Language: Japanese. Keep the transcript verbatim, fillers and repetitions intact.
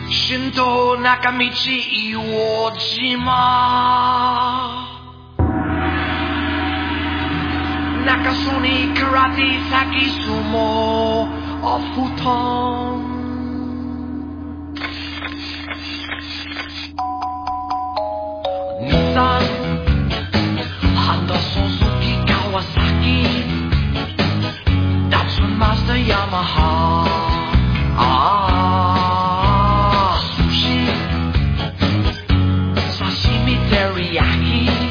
新と中道硫黄島中洲に空手先相撲お布団日産ハンダスズキ川崎ダツンマスターヤマハあー寿司刺身テリヤキ